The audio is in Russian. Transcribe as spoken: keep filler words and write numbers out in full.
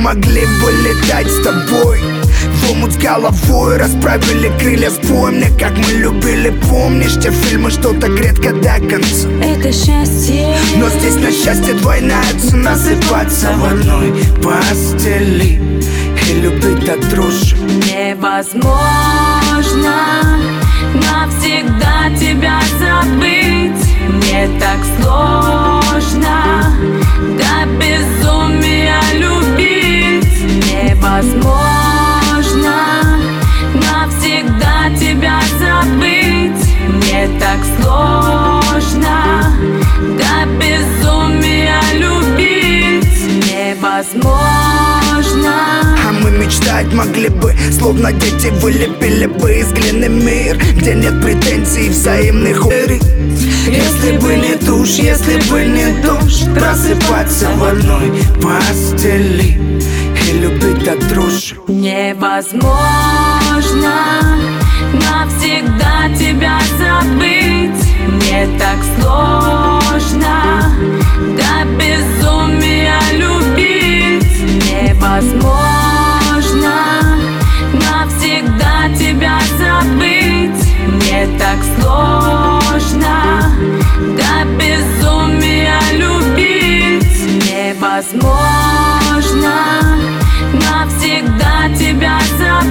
могли бы летать с тобой в омут с головой, расправили крылья с боем. Мне как мы любили, помнишь те фильмы, что так редко до конца. Это счастье, но здесь на счастье двойная цена. Насыпаться в одной постели и любить до дрожи невозможно навсегда тебя забыть. Мне так сложно до безумия любить. Невозможно навсегда тебя забыть. Мне так сложно до безумия любить. Невозможно. А мы мечтать могли бы, словно дети вылепили бы из глины мир, где нет претензий взаимных уверий. Если бы не душ, если бы не дождь, просыпаться в одной постели и любить до дрожи. Невозможно навсегда тебя забыть. Мне так сложно